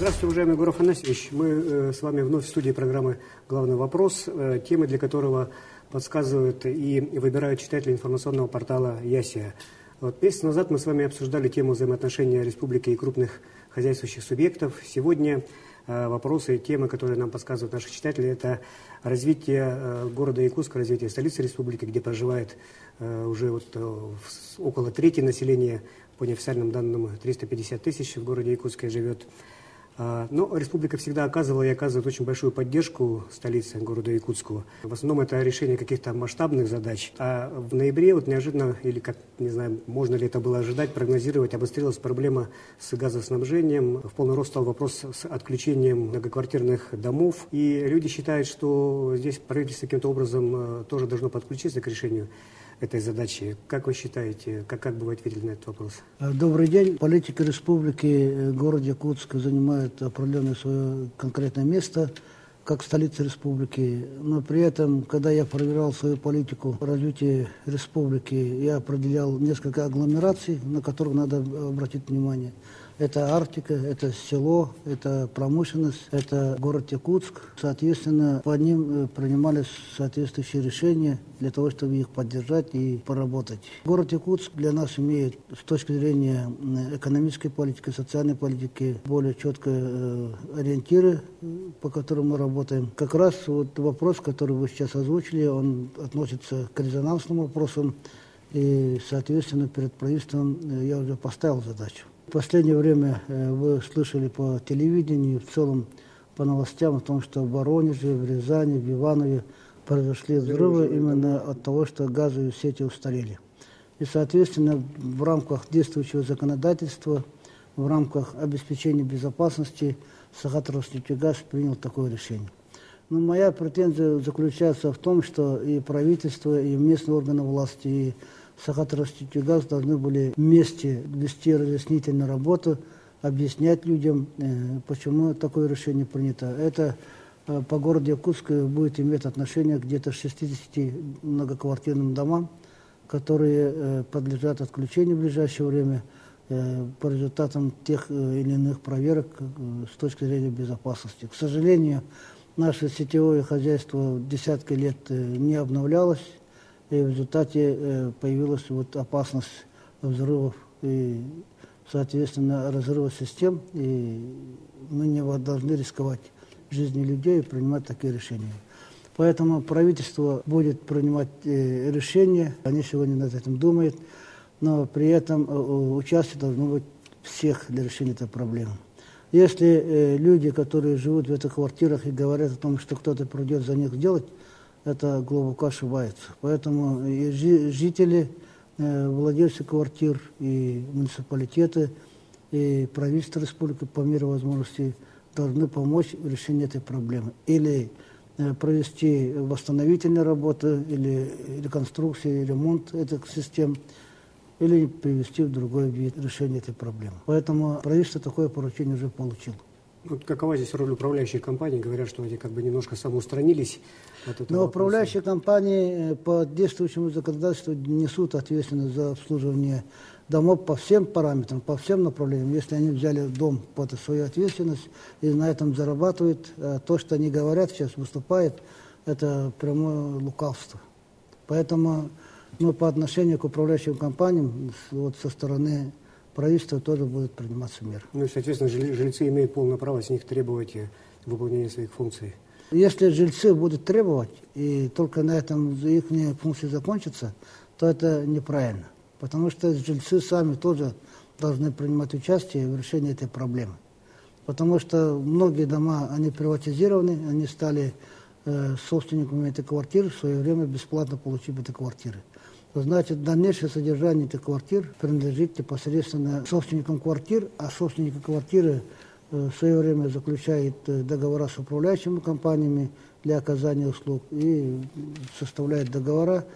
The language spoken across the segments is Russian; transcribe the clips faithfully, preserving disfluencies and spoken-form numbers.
Здравствуйте, уважаемый Егор Афанасьевич. Мы э, с вами вновь в студии программы «Главный вопрос», э, темы для которого подсказывают и выбирают читатели информационного портала «Ясия». Вот месяц назад мы с вами обсуждали тему взаимоотношения республики и крупных хозяйствующих субъектов. Сегодня э, вопросы и темы, которые нам подсказывают наши читатели, это развитие э, города Якутска, развитие столицы республики, где проживает э, уже вот, э, около трети населения, по неофициальным данным, триста пятьдесят тысяч в городе Якутске живет. Но республика всегда оказывала и оказывает очень большую поддержку столице, города Якутску. В основном это решение каких-то масштабных задач. А в ноябре вот неожиданно, или как, не знаю, можно ли это было ожидать, прогнозировать, обострилась проблема с газоснабжением. В полный рост стал вопрос с отключением многоквартирных домов. И люди считают, что здесь правительство каким-то образом тоже должно подключиться к решению этой задачи. Как вы считаете, как, как бы вы ответили на этот вопрос? Добрый день. Политика республики, город Якутск занимает определенное свое конкретное место, как столица республики. Но при этом, когда я проверял свою политику развития республики, я определял несколько агломераций, на которых надо обратить внимание. Это Арктика, это село, это промышленность, это город Якутск. Соответственно, по ним принимались соответствующие решения для того, чтобы их поддержать и поработать. Город Якутск для нас имеет с точки зрения экономической политики, социальной политики более четкие ориентиры, по которым мы работаем. Как раз вот вопрос, который вы сейчас озвучили, он относится к резонансным вопросам. И, соответственно, перед правительством я уже поставил задачу. В последнее время вы слышали по телевидению, в целом по новостям о том, что в Воронеже, в Рязани, в Иванове произошли взрывы именно от того, что газовые сети устарели. И, соответственно, в рамках действующего законодательства, в рамках обеспечения безопасности Сахатровнефтегаз принял такое решение. Но моя претензия заключается в том, что и правительство, и местные органы власти, и Сахатровнефтегаз должны были вместе вести разъяснительную работу, объяснять людям, почему такое решение принято. Это по городу Якутск будет иметь отношение к где-то шестидесяти многоквартирным домам, которые подлежат отключению в ближайшее время по результатам тех или иных проверок с точки зрения безопасности. К сожалению, наше сетевое хозяйство десятки лет не обновлялось, и в результате появилась вот опасность взрывов и, соответственно, разрыва систем, и мы не должны рисковать жизнью людей и принимать такие решения. Поэтому правительство будет принимать решения, они сегодня над этим думают, но при этом участие должно быть всех для решения этой проблемы. Если люди, которые живут в этих квартирах и говорят о том, что кто-то придет за них сделать, это глубоко ошибается. Поэтому и жители, владельцы квартир, и муниципалитеты, и правительство республики по мере возможностей должны помочь в решении этой проблемы. Или провести восстановительные работы, или реконструкцию, или ремонт этих систем, или привести в другой вид решения этой проблемы. Поэтому правительство такое поручение уже получило. Вот какова здесь роль управляющей компании? Говорят, что они как бы немножко самоустранились от этого. Но управляющие компании по действующему законодательству несут ответственность за обслуживание домов по всем параметрам, по всем направлениям. Если они взяли дом под свою ответственность и на этом зарабатывают, то, что они говорят сейчас, выступает, это прямое лукавство. Поэтому мы по отношению к управляющим компаниям вот со стороны правительство тоже будет приниматься меры. Ну и, соответственно, жильцы имеют полное право с них требовать выполнения своих функций. Если жильцы будут требовать, и только на этом их функции закончатся, то это неправильно. Потому что жильцы сами тоже должны принимать участие в решении этой проблемы. Потому что многие дома, они приватизированы, они стали э, собственниками этой квартиры, в свое время бесплатно получив эти квартиры. Значит, дальнейшее содержание этих квартир принадлежит непосредственно собственникам квартир, а собственники квартиры в свое время заключают договора с управляющими компаниями для оказания услуг и составляют договора.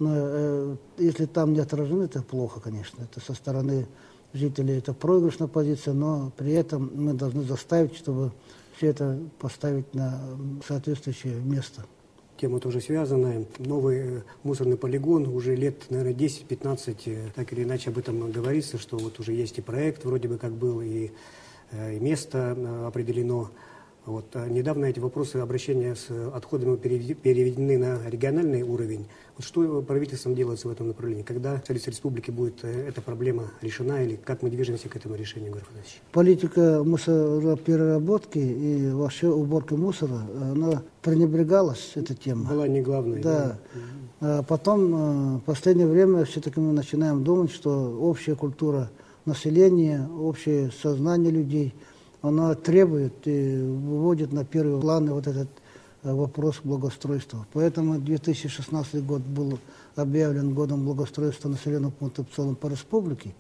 Но если там не отражено, это плохо, конечно. Это со стороны жителей это проигрышная позиция, но при этом мы должны заставить, чтобы все это поставить на соответствующее место. Тема тоже связанная. Новый мусорный полигон уже лет, наверное, десять-пятнадцать, так или иначе об этом говорится, что вот уже есть и проект, вроде бы как был, и место определено. Вот. Недавно эти вопросы обращения с отходами переведены на региональный уровень. Вот что правительством делается в этом направлении? Когда в столице республики будет эта проблема решена или как мы движемся к этому решению, Георгий Афанасьевич? Политика мусоропереработки и вообще уборки мусора, она пренебрегалась, эта тема. Была не главной. Да. да. А потом, в последнее время, все-таки мы начинаем думать, что общая культура населения, общее сознание людей, она требует и выводит на первый план вот этот вопрос благоустройства. Поэтому две тысячи шестнадцатый год был объявлен годом благоустройства населенных пунктов в целом по республике.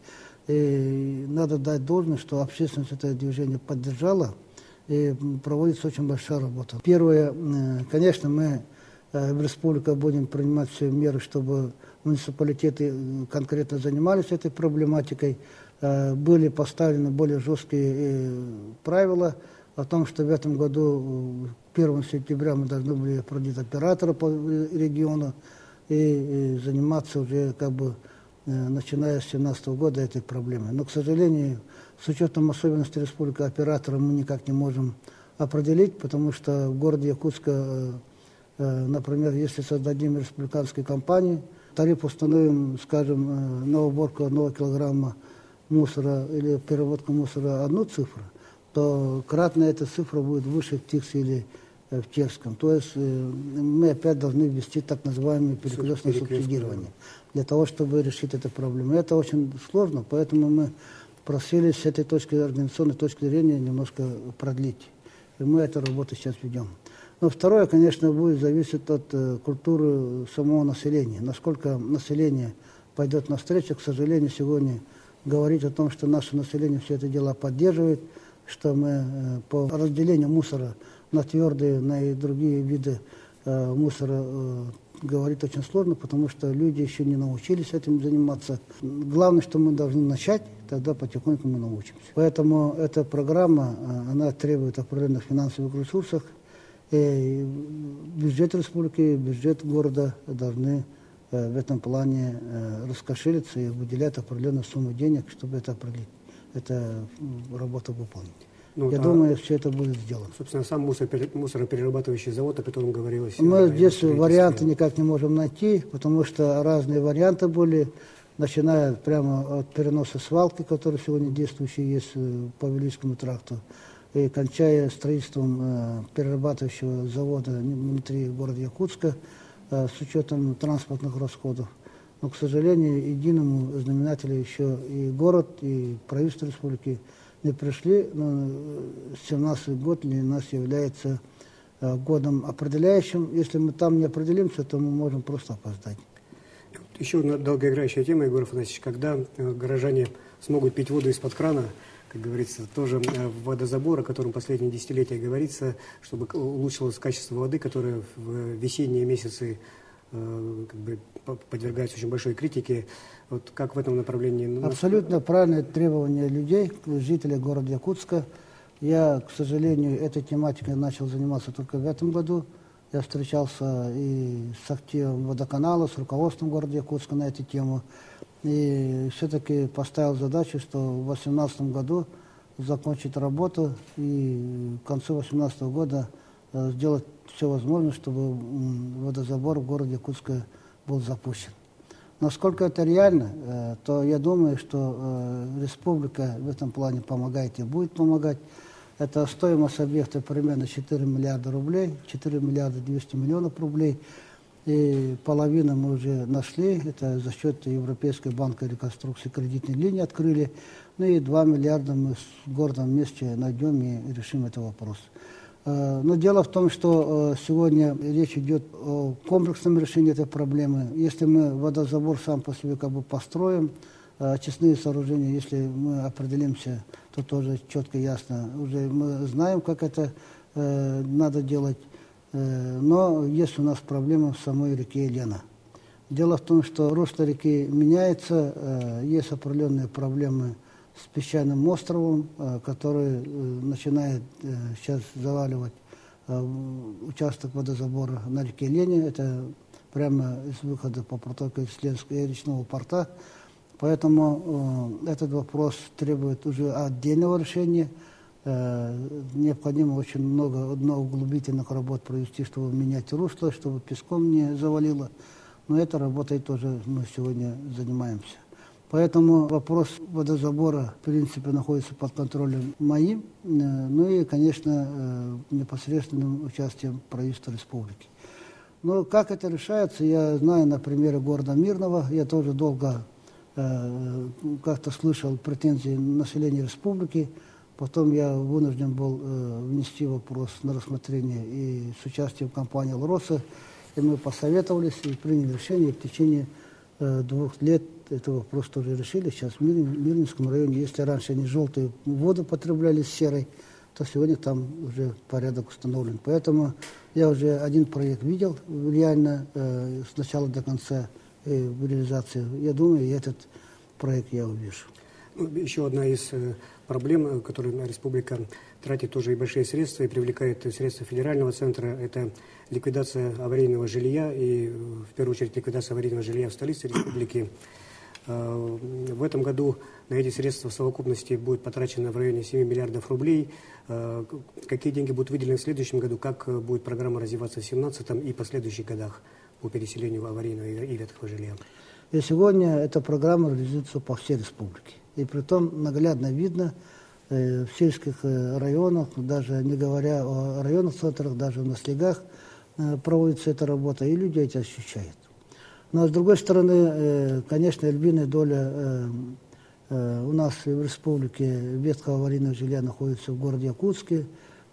И надо дать должное, что общественность это движение поддержала, и проводится очень большая работа. Первое, конечно, мы в республике будем принимать все меры, чтобы муниципалитеты конкретно занимались этой проблематикой. Были поставлены более жесткие правила о том, что в этом году первого сентября мы должны были определить оператора по региону и заниматься уже как бы начиная с две тысячи семнадцатого года этой проблемой. Но, к сожалению, с учетом особенностей республики оператора мы никак не можем определить, потому что в городе Якутска, например, если создадим республиканскую компанию, тариф установим, скажем, на уборку одного килограмма мусора или переработку мусора одну цифру, то кратно эта цифра будет выше в Тиксе или в Терском. То есть мы опять должны ввести так называемое перекрестное субсидирование для того, чтобы решить эту проблему. Это очень сложно, поэтому мы просили с этой точки, организационной точки зрения немножко продлить. И мы эту работу сейчас ведем. Но второе, конечно, будет зависеть от э, культуры самого населения. Насколько население пойдет навстречу, к сожалению, сегодня говорить о том, что наше население все это дело поддерживает, что мы э, по разделению мусора на твердые, на и другие виды э, мусора э, говорить очень сложно, потому что люди еще не научились этим заниматься. Главное, что мы должны начать, тогда потихоньку мы научимся. Поэтому эта программа, э, она требует определенных финансовых ресурсов. И бюджет республики, бюджет города должны э, в этом плане э, раскошелиться и выделять определенную сумму денег, чтобы это определить, эту работу выполнить. Ну, Я а, думаю, все это будет сделано. Собственно, сам мусор, мусороперерабатывающий завод, о котором говорилось. Мы здесь варианты никак не можем найти, потому что разные варианты были, начиная прямо от переноса свалки, который сегодня действующий есть по Великому тракту, и кончая строительством э, перерабатывающего завода внутри города Якутска э, с учетом транспортных расходов. Но, к сожалению, единому знаменателю еще и город, и правительство республики не пришли. Но две тысячи семнадцатый год для нас является э, годом определяющим. Если мы там не определимся, то мы можем просто опоздать. Еще одна долгоиграющая тема, Егор Афанасьевич, когда э, горожане смогут пить воду из-под крана, как говорится, тоже водозабор, о котором последние десятилетия говорится, чтобы улучшилось качество воды, которая в весенние месяцы э, как бы подвергается очень большой критике. Вот как в этом направлении? Абсолютно правильное требование людей, жителей города Якутска. Я, к сожалению, этой тематикой начал заниматься только в этом году. Я встречался и с активом водоканала, с руководством города Якутска на эту тему. И все-таки поставил задачу, что в две тысячи восемнадцатом году закончить работу и к концу две тысячи восемнадцатого года э, сделать все возможное, чтобы водозабор в городе Якутска был запущен. Насколько это реально, э, то я думаю, что э, республика в этом плане помогает и будет помогать. Это стоимость объекта примерно четыре миллиарда рублей, четыре миллиарда двести миллионов рублей. И половину мы уже нашли, это за счет Европейской банка реконструкции кредитной линии открыли. Ну и два миллиарда мы с городом вместе найдем и решим этот вопрос. Но дело в том, что сегодня речь идет о комплексном решении этой проблемы. Если мы водозабор сам по себе как бы построим, очистные сооружения, если мы определимся, то тоже четко ясно. Уже мы знаем, как это надо делать. Но есть у нас проблема в самой реке Лена. Дело в том, что русло реки меняется, есть определенные проблемы с песчаным островом, который начинает сейчас заваливать участок водозабора на реке Лене. Это прямо из выхода по протоке Ленского речного порта. Поэтому этот вопрос требует уже отдельного решения. Необходимо очень много углубительных работ провести, чтобы менять русло, чтобы песком не завалило. Но этой работой тоже мы сегодня занимаемся. Поэтому вопрос водозабора, в принципе, находится под контролем моим, ну и, конечно, непосредственным участием правительства республики. Но как это решается, я знаю на примере города Мирного. Я тоже долго э, как-то слышал претензии населения республики. Потом я вынужден был э, внести вопрос на рассмотрение и с участием компании «Лроса». И мы посоветовались и приняли решение. И в течение э, двух лет этот вопрос тоже решили. Сейчас в Мир, Мирнинском районе, если раньше они желтую воду потребляли с серой, то сегодня там уже порядок установлен. Поэтому я уже один проект видел реально э, с начала до конца э, в реализации. Я думаю, и этот проект я увижу. Еще одна из э, проблем, которую республика тратит тоже и большие средства, и привлекает средства федерального центра, это ликвидация аварийного жилья, и в первую очередь ликвидация аварийного жилья в столице республики. В этом году на эти средства в совокупности будет потрачено в районе семи миллиардов рублей. Какие деньги будут выделены в следующем году, как будет программа развиваться в две тысячи семнадцатом и последующих годах по переселению аварийного и ветхого жилья? И сегодня эта программа реализуется по всей республике. И притом наглядно видно э, в сельских э, районах, даже не говоря о районных центрах, даже на слегах э, проводится эта работа, и люди это ощущают. Но с другой стороны, конечно, львиная доля у нас в республике ветхого аварийного жилья находится в городе Якутске,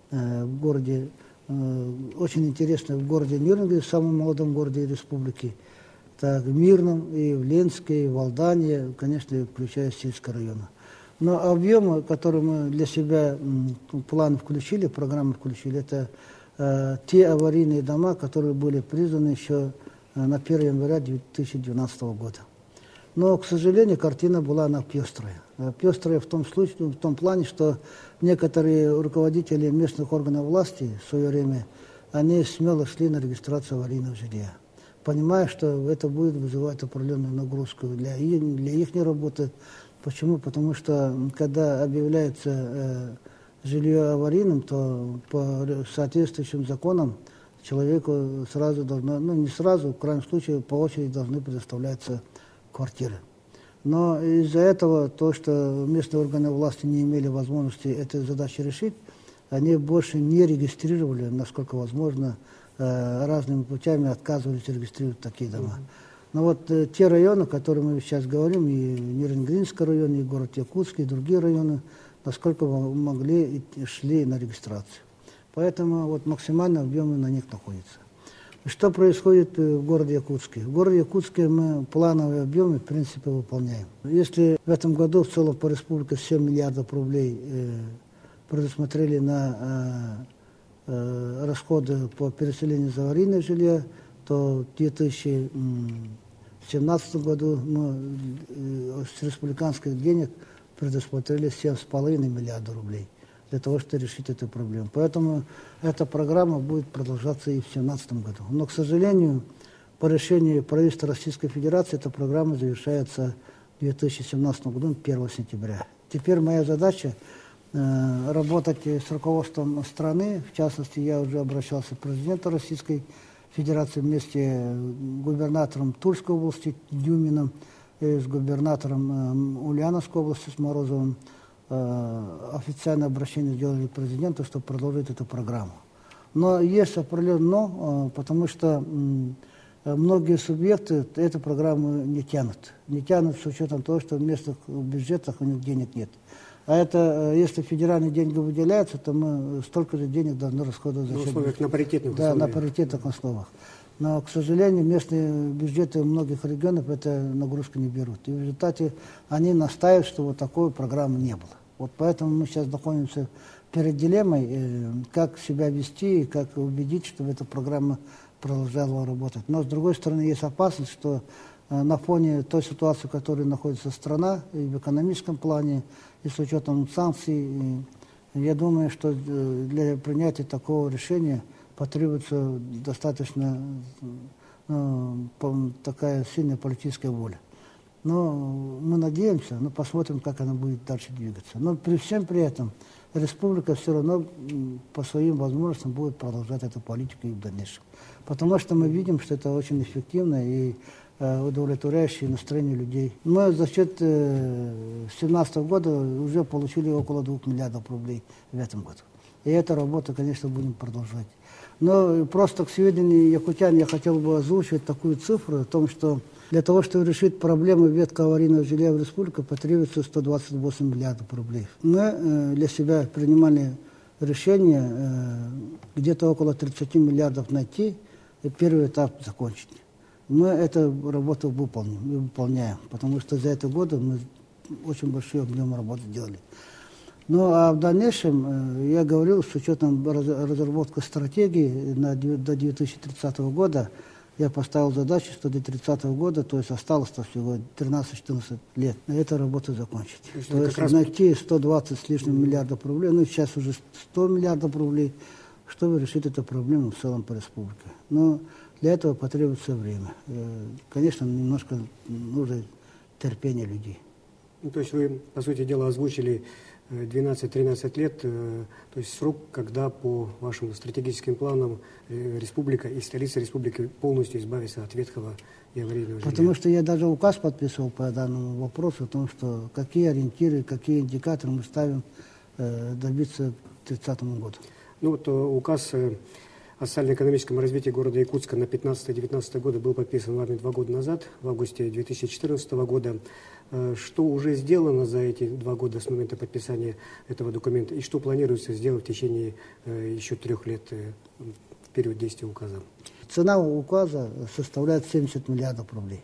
в городе, очень интересно, в городе Нюрнберге, самом молодом городе республики, так, в Мирном, и в Ленске, и в Алдане, конечно, включая сельские районы. Но объемы, которые мы для себя в план включили, в программу включили, это те аварийные дома, которые были признаны еще на первое января две тысячи двенадцатого года. Но, к сожалению, картина была она пестрая. Пестрая в том случае, в том плане, что некоторые руководители местных органов власти в свое время, они смело шли на регистрацию аварийного жилья, понимая, что это будет вызывать определенную нагрузку для, для их работы. Почему? Потому что, когда объявляется э, жилье аварийным, то по соответствующим законам человеку сразу должно, ну не сразу, в крайнем случае, по очереди должны предоставляться квартиры. Но из-за этого, то, что местные органы власти не имели возможности этой задачи решить, они больше не регистрировали, насколько возможно, разными путями отказывались регистрировать такие дома. Но вот те районы, о которых мы сейчас говорим, и Нюрнбергский район, и город Якутск, и другие районы, насколько могли, шли на регистрацию. Поэтому вот максимально объемы на них находятся. Что происходит в городе Якутске? В городе Якутске мы плановые объемы, в принципе, выполняем. Если в этом году в целом по республике семь миллиардов рублей э, предусмотрели на э, э, расходы по переселению из аварийного жилья, то в две тысячи семнадцатом году мы э, с республиканских денег предусмотрели семь с половиной миллиардов рублей для того, чтобы решить эту проблему. Поэтому эта программа будет продолжаться и в две тысячи семнадцатом году. Но, к сожалению, по решению правительства Российской Федерации эта программа завершается в две тысячи семнадцатом году, первого сентября. Теперь моя задача э, работать с руководством страны. В частности, я уже обращался к президенту Российской Федерации вместе с губернатором Тульской области Дюминым, и с губернатором э, Ульяновской области с Морозовым. Официальное обращение сделали к президенту, чтобы продолжить эту программу. Но есть определенное но, потому что многие субъекты эту программу не тянут. Не тянут с учетом того, что в местных бюджетах у них денег нет. А это, если федеральные деньги выделяются, то мы столько же денег должны расходовать. На условиях, на паритетных да, условиях. на паритетных условиях. Но, к сожалению, местные бюджеты многих регионов эту нагрузку не берут. И в результате они настаивают, что вот такой программы не было. Вот поэтому мы сейчас находимся перед дилеммой, как себя вести и как убедить, чтобы эта программа продолжала работать. Но, с другой стороны, есть опасность, что на фоне той ситуации, в которой находится страна, и в экономическом плане, и с учетом санкций, я думаю, что для принятия такого решения потребуется достаточно ну, такая сильная политическая воля. Но мы надеемся, но посмотрим, как она будет дальше двигаться. Но при всем при этом республика все равно по своим возможностям будет продолжать эту политику и в дальнейшем. Потому что мы видим, что это очень эффективно и э, удовлетворяющее настроение людей. Мы за счет две тысячи семнадцатого года уже получили около двух миллиардов рублей в этом году. И эту работу, конечно, будем продолжать. Но просто к сведению якутян я хотел бы озвучить такую цифру о том, что для того, чтобы решить проблему ветка аварийного жилья в республике, потребуется сто двадцать восемь миллиардов рублей. Мы э, для себя принимали решение э, где-то около тридцати миллиардов найти и первый этап закончить. Мы эту работу выполним и выполняем, потому что за это годы мы очень большой объем работы делали. Ну а в дальнейшем, э, я говорил, с учетом раз, разработки стратегии на, до две тысячи тридцатого года, я поставил задачу, что до тридцатого года, то есть осталось-то всего тринадцать-четырнадцать лет, эта работа закончить. То есть, то есть раз... найти сто двадцать с лишним миллиардов рублей, ну сейчас уже сто миллиардов рублей, чтобы решить эту проблему в целом по республике. Но для этого потребуется время. Конечно, немножко нужно терпение людей. Ну, то есть вы, по сути дела, озвучили двенадцать-тринадцать лет, то есть срок, когда по вашим стратегическим планам республика и столица республики полностью избавится от ветхого и аварийного жилья. Потому что я даже указ подписывал по данному вопросу о том, что какие ориентиры, какие индикаторы мы ставим э, добиться к тридцатому году. Ну вот указ о социально-экономическом развитии города Якутска на пятнадцатый-девятнадцатый годы был подписан вами два года назад, в августе две тысячи четырнадцатого года. Что уже сделано за эти два года с момента подписания этого документа и что планируется сделать в течение еще трех лет в период действия указа? Цена указа составляет семьдесят миллиардов рублей.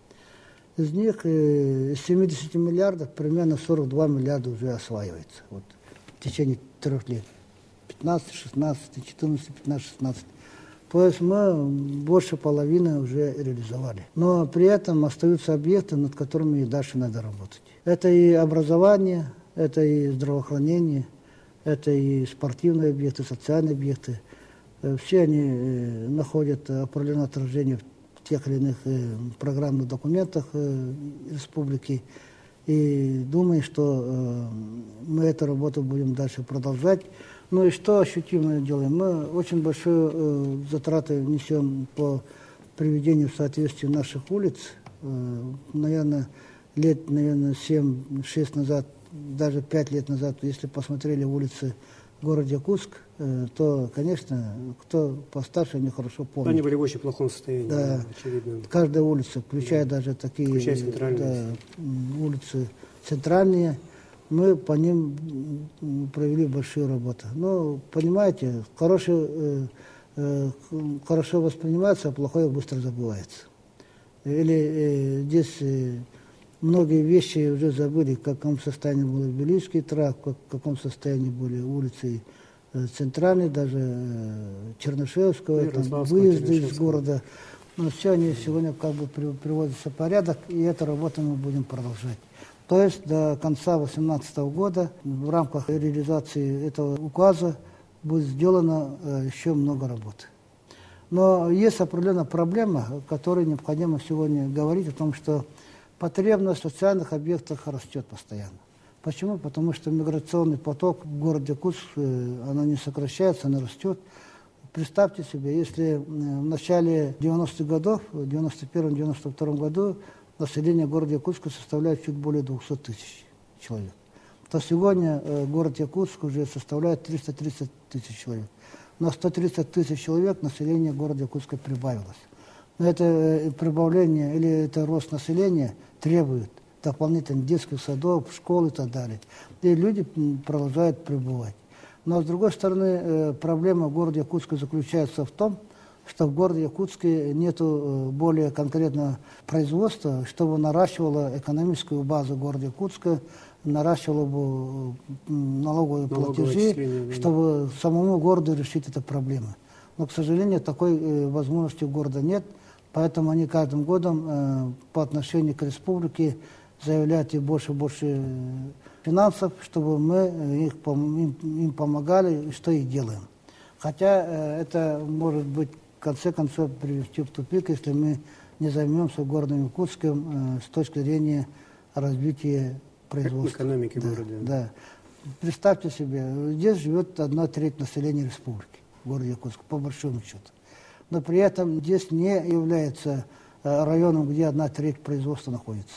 Из них из семидесяти миллиардов примерно сорок два миллиарда уже осваивается вот, в течение трех лет. пятнадцать, шестнадцать, четырнадцать, пятнадцать, шестнадцать. То есть мы больше половины уже реализовали. Но при этом остаются объекты, над которыми и дальше надо работать. Это и образование, это и здравоохранение, это и спортивные объекты, социальные объекты. Все они находят определенное отражение в тех или иных программных документах республики. И думаю, что мы эту работу будем дальше продолжать. Ну и что ощутимо делаем? Мы очень большие э, затраты несем по приведению в соответствие наших улиц. Э, наверное, лет, наверное, семь-шесть назад, даже пять лет назад, если посмотрели улицы города Якутск, э, то, конечно, кто постарше, они хорошо помнят. Они были в очень плохом состоянии, да, очевидно. Каждая улица, включая да. даже такие включая центральные. Да, улицы центральные, мы по ним провели большую работу. Но, понимаете, хорошее, э, э, хорошо воспринимается, а плохое быстро забывается. Или э, здесь э, многие вещи уже забыли, в каком состоянии был Белийский тракт, в каком состоянии были улицы э, центральные, даже э, Чернышевского, там, выезды из города. Но все они сегодня как бы приводятся в порядок, и эту работу мы будем продолжать. То есть до конца две тысячи восемнадцатого года в рамках реализации этого указа будет сделано э, еще много работы. Но есть определенная проблема, о которой необходимо сегодня говорить, о том, что потребность в социальных объектах растет постоянно. Почему? Потому что миграционный поток в городе Якутск, э, она не сокращается, она растет. Представьте себе, если в начале девяностых годов, в девяносто первом — девяносто втором году, население города Якутска составляет чуть более двухсот тысяч человек, то сегодня э, город Якутск уже составляет триста тридцать тысяч человек. На сто тридцать тысяч человек население города Якутска прибавилось. Но это э, прибавление или это рост населения требует дополнительных детских садов, школ и так далее. И люди продолжают прибывать. Но с другой стороны, э, проблема в городе Якутска заключается в том, что в городе Якутске нет более конкретного производства, чтобы наращивало экономическую базу города Якутска, наращивало бы налоговые платежи, чтобы самому городу решить эту проблему. Но, к сожалению, такой э, возможности у города нет, поэтому они каждым годом э, по отношению к республике заявляют и больше и больше финансов, чтобы мы их, им, им помогали, и что и делаем. Хотя э, это может быть в конце концов привести в тупик, если мы не займемся городом Якутском э, с точки зрения развития производства. Экономики да, города. Да. представьте себе, здесь живет одна треть населения республики, в городе Якутск, по большому счету. Но при этом здесь не является районом, где одна треть производства находится.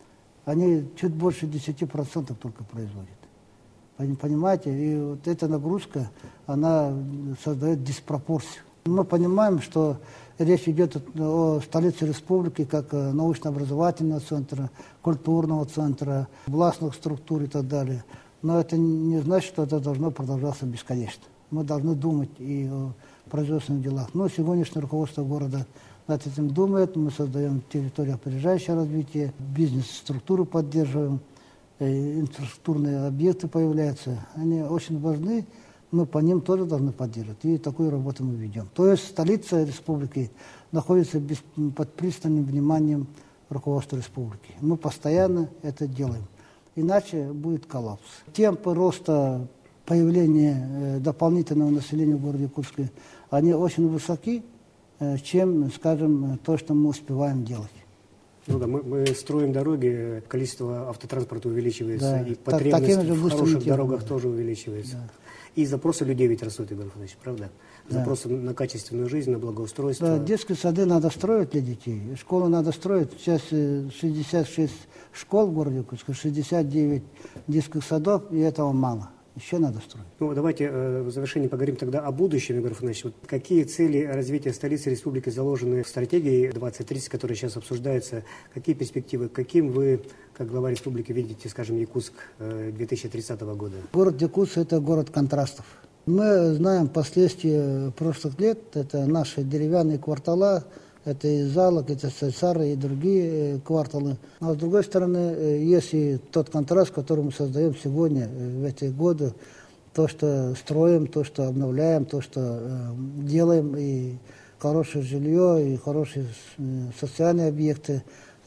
Они чуть больше десяти процентов только производят. Понимаете? И вот эта нагрузка, она создает диспропорцию. Мы понимаем, что речь идет о столице республики как научно-образовательного центра, культурного центра, властных структур и так далее. Но это не значит, что это должно продолжаться бесконечно. Мы должны думать и о производственных делах. Но сегодняшнее руководство города над этим думает. Мы создаем территорию опережающего развития, бизнес-структуру поддерживаем, инфраструктурные объекты появляются. Они очень важны, мы по ним тоже должны поддерживать. И такую работу мы ведем. То есть столица республики находится без, под пристальным вниманием руководства республики. Мы постоянно это делаем. Иначе будет коллапс. Темпы роста появления э, дополнительного населения в городе Якутске, они очень высоки, э, чем, скажем, то, что мы успеваем делать. Ну да, мы, мы строим дороги, количество автотранспорта увеличивается, Да, и потребность так, в хороших темпом, дорогах да. тоже увеличивается. Да. И запросы людей ведь растут, Игорь Иванович, правда? Да. Запросы на качественную жизнь, на благоустройство. Да, детские сады надо строить для детей, школы надо строить. Сейчас шестьдесят шесть школ в городе Якутске, шестьдесят девять детских садов, и этого мало. Еще надо строить. Ну, давайте э, в завершении поговорим тогда о будущем, Игорь Иванович. Вот какие цели развития столицы республики заложены в стратегии двадцать тридцать, которая сейчас обсуждается? Какие перспективы? Каким вы, как глава республики, видите, скажем, Якутск э, две тысячи тридцатого года? Город Якутск – это город контрастов. Мы знаем последствия прошлых лет. Это наши деревянные квартала, это и Залог, это Сальсары и другие кварталы. А с другой стороны, есть и тот контраст, который мы создаем сегодня, в эти годы. То, что строим, то, что обновляем, то, что э, делаем, и хорошее жилье, и хорошие социальные объекты,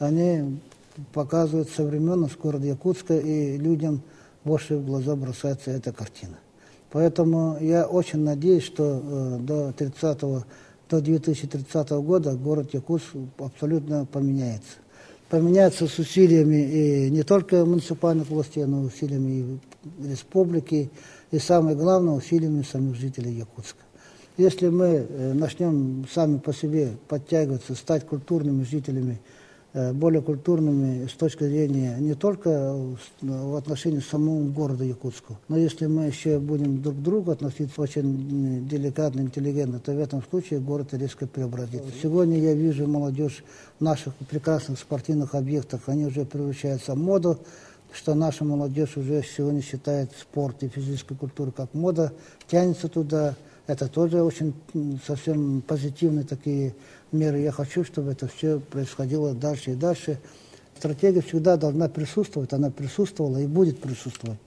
они показывают современность города Якутска, и людям больше в глаза бросается эта картина. Поэтому я очень надеюсь, что э, до тридцатого до две тысячи тридцатого года город Якутск абсолютно поменяется. Поменяется с усилиями и не только муниципальных властей, но и усилиями и республики, и самое главное, усилиями самих жителей Якутска. Если мы начнем сами по себе подтягиваться, стать культурными жителями, более культурными с точки зрения не только в отношении самого города Якутска, но если мы еще будем друг к другу относиться очень деликатно, интеллигентно, то в этом случае город резко преобразится. Сегодня я вижу молодежь в наших прекрасных спортивных объектах, они уже превращаются в моду, что наша молодежь уже сегодня считает спорт и физическую культуру как мода, тянется туда. Это тоже очень совсем позитивные такие меры. Я хочу, чтобы это все происходило дальше и дальше. Стратегия всегда должна присутствовать, она присутствовала и будет присутствовать.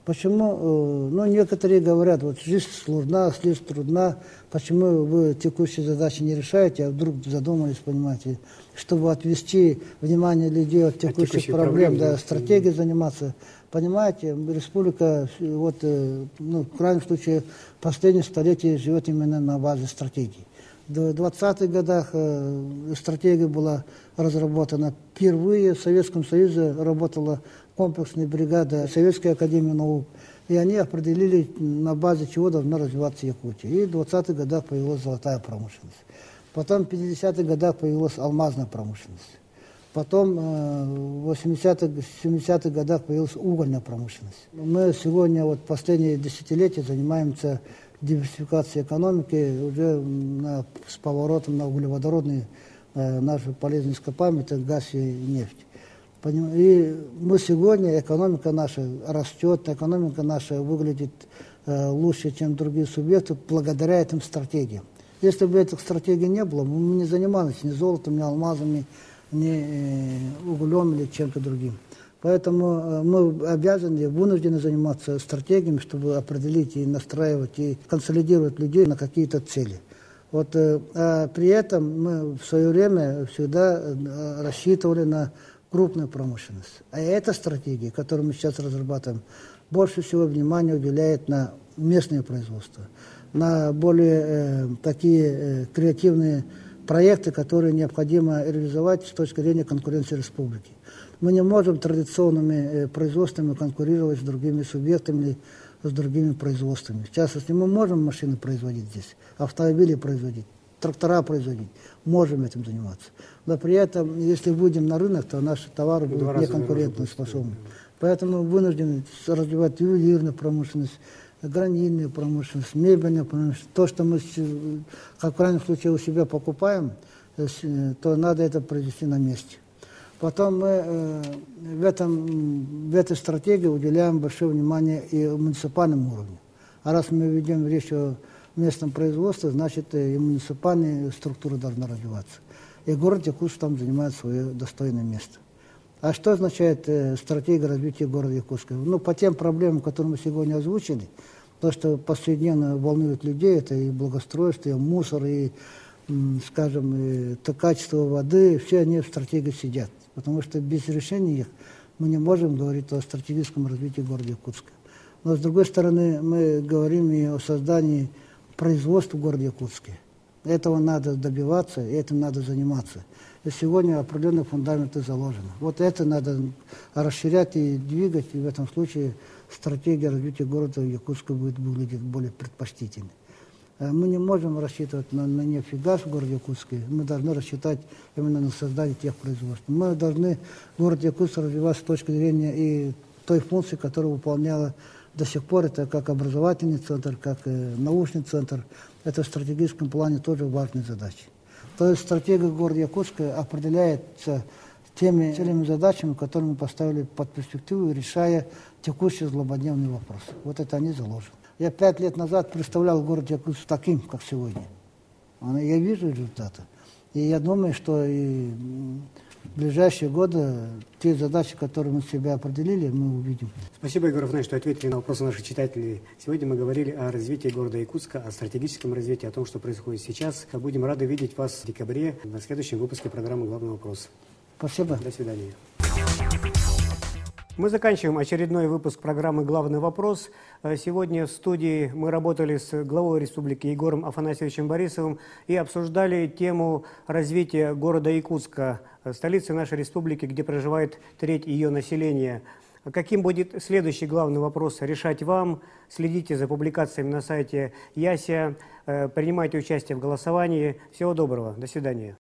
Почему? Ну, некоторые говорят, вот жизнь сложна, жизнь трудна, почему вы текущие задачи не решаете, а вдруг задумались, понимаете, чтобы отвести внимание людей от текущих, от текущих проблем, проблем, да, стратегией заниматься. Понимаете, республика, вот, ну, в крайнем случае, последнее столетие живет именно на базе стратегии. В двадцатых годах э, стратегия была разработана. Впервые в Советском Союзе работала комплексная бригада Советской Академии Наук. И они определили, на базе чего должна развиваться Якутия. И в двадцатых годах появилась золотая промышленность. Потом в пятидесятых годах появилась алмазная промышленность. Потом в восьмидесятых, семидесятых годах появилась угольная промышленность. Мы сегодня, вот последние десятилетия, занимаемся диверсификацией экономики уже на, с поворотом на углеводородные э, наши полезные ископаемые, это газ и нефть. И мы сегодня, экономика наша растет, экономика наша выглядит э, лучше, чем другие субъекты, благодаря этим стратегиям. Если бы этих стратегий не было, мы бы не занимались ни золотом, ни алмазами, ни углем или чем-то другим. Поэтому мы обязаны, вынуждены заниматься стратегиями, чтобы определить и настраивать, и консолидировать людей на какие-то цели. Вот, а при этом мы в свое время всегда рассчитывали на крупную промышленность. А эта стратегия, которую мы сейчас разрабатываем, больше всего внимания уделяет на местное производство, на более э, такие э, креативные проекты, которые необходимо реализовать с точки зрения конкуренции республики. Мы не можем традиционными производствами конкурировать с другими субъектами, с другими производствами. В частности, мы можем машины производить здесь, автомобили производить, трактора производить, можем этим заниматься. Но при этом, если выйдем на рынок, то наши товары будут неконкурентоспособны. Поэтому вынуждены развивать ювелирную промышленность, гранильную промышленность, мебельную промышленность. То, что мы, как в крайнем случае, у себя покупаем, то надо это произвести на месте. Потом мы э, в, этом, в этой стратегии уделяем большое внимание и муниципальному уровню. А раз мы ведем речь о местном производстве, значит и муниципальная структура должна развиваться. И город Якутск там занимает свое достойное место. А что означает э, стратегия развития города Якутска? Ну, по тем проблемам, которые мы сегодня озвучили, то, что повседневно волнует людей, это и благоустройство, и мусор, и, скажем, и то качество воды, все они в стратегии сидят. Потому что без решения их мы не можем говорить о стратегическом развитии города Якутска. Но, с другой стороны, мы говорим и о создании производства в городе Якутске. Этого надо добиваться, и этим надо заниматься. И сегодня определенные фундаменты заложены. Вот это надо расширять и двигать, и в этом случае стратегия развития города Якутска будет выглядеть более предпочтительной. Мы не можем рассчитывать на, на нефть и газ в городе Якутске, мы должны рассчитать именно на создание тех производств. Мы должны город Якутск развивать с точки зрения и той функции, которую выполняла до сих пор, это как образовательный центр, как э, научный центр. Это в стратегическом плане тоже важная задача. То есть стратегия города Якутска определяется теми целями и задачами, которые мы поставили под перспективу, решая текущие злободневные вопросы. Вот это они заложены. Я пять лет назад представлял город Якутск таким, как сегодня. Я вижу результаты. И я думаю, что и в ближайшие годы те задачи, которые мы себя определили, мы увидим. Спасибо, Игорь Рафаэльевич, что ответили на вопросы наших читателей. Сегодня мы говорили о развитии города Якутска, о стратегическом развитии, о том, что происходит сейчас. Будем рады видеть вас в декабре на следующем выпуске программы «Главный вопрос». Спасибо. До свидания. Мы заканчиваем очередной выпуск программы «Главный вопрос». Сегодня в студии мы работали с главой республики Егором Афанасьевичем Борисовым и обсуждали тему развития города Якутска, столицы нашей республики, где проживает треть ее населения. Каким будет следующий главный вопрос, решать вам. Следите за публикациями на сайте ЯСИА, принимайте участие в голосовании. Всего доброго. До свидания.